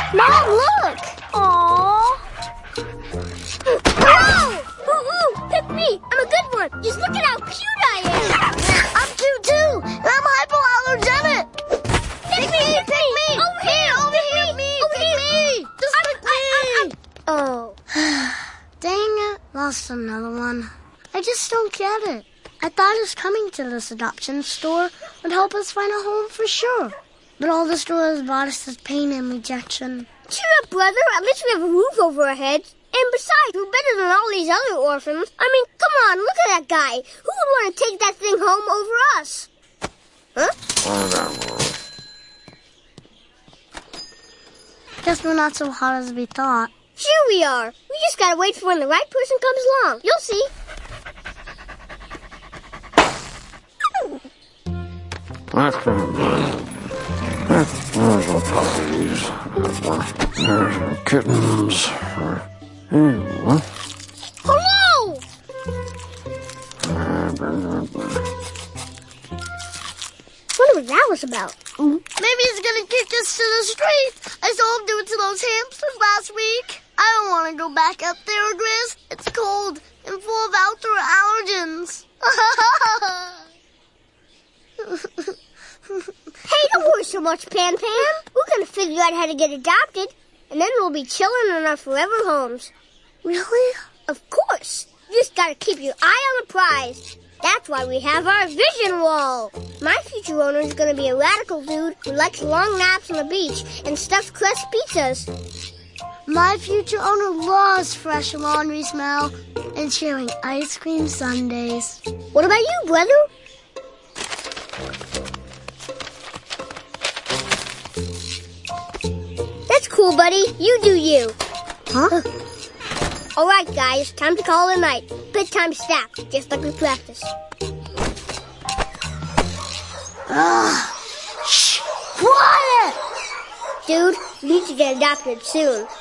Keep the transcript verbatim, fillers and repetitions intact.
Mom, look! Aww. No! Ooh, ooh, pick me! I'm a good one! Just look at how cute I am! I'm cute too! And I'm hypoallergenic! Pick me! Pick me! Over here! Over here! Me! Over here! Me! Just pick me! Oh. Dang it. Lost another one. I just don't get it. I thought us coming to this adoption store would help us find a home for sure. But all the store has brought us is pain and rejection. Cheer up, brother. At least we have a roof over our heads. And besides, we're better than all these other orphans. I mean, come on, look at that guy. Who would want to take that thing home over us? Huh? Guess we're not so hot as we thought. Sure we are. We just gotta wait for when the right person comes along. You'll see. There's the puppies. There's the kittens. Hello! Wonder what that was about. Maybe he's gonna kick us to the street. I saw him do it to those hamsters last week. I don't want to go back up there, Grizz. It's cold and full of outdoor allergens. Hey, don't worry so much, Pan Pan. We're gonna figure out how to get adopted, and then we'll be chilling in our forever homes. Really? Of course. You just gotta keep your eye on the prize. That's why we have our vision wall. My future owner is gonna be a radical dude who likes long naps on the beach and stuffed crust pizzas. My future owner loves fresh laundry smell and sharing ice cream sundaes. What about you, brother? That's cool, buddy. You do you. Huh? All right, guys. Time to call it a night. Bedtime stack, just like we practiced. Ugh. Shh! Quiet! Dude, you need to get adopted soon.